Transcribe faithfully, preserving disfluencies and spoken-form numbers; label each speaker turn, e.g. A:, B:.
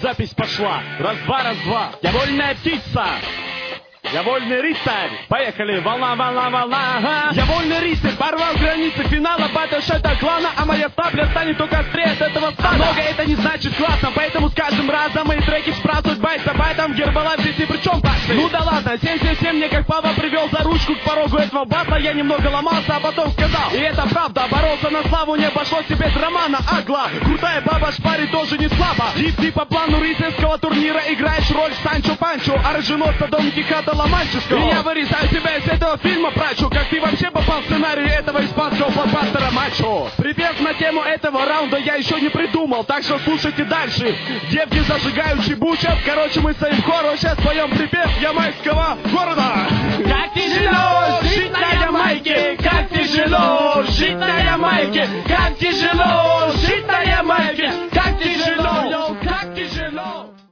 A: запись пошла. Раз-два, раз-два. Я вольная птица. Я вольный рыцарь. Поехали. Волна, волна, волна. Ага. Я вольный рыцарь. Порвал границы финала. Батл-шета клана. А моя сабля станет только острее от этого стада. Много это не значит классно. Поэтому с каждым разом мои треки спрашивают байса. Поэтому Гербалайф здесь ни при чем, басы. Ну да ладно. семь семь семь мне как папа привел за ручку к порогу этого баса. Я немного ломался, а потом сказал. И это правда. Боролся на славу. Не обошлось тебе без романа. Агла. Крутая баба шпарит тоже не слабо. Дип, ты по плану рыцарского турнира играешь роль Санчо Панчо. Оруженосца Дон Кихота Ломанческого. И я вырезаю тебя из этого фильма, прачу. Как ты вообще попал в сценарий этого испанского блокбастера мачо? Припев на тему этого раунда я еще не придумал. Так что слушайте дальше. Девки зажигают чебучат. Короче, мы своим хором сейчас поем припев ямайского города. Как тяжело жить на Ямайке, как тяжело жить на Ямайке, как тяжело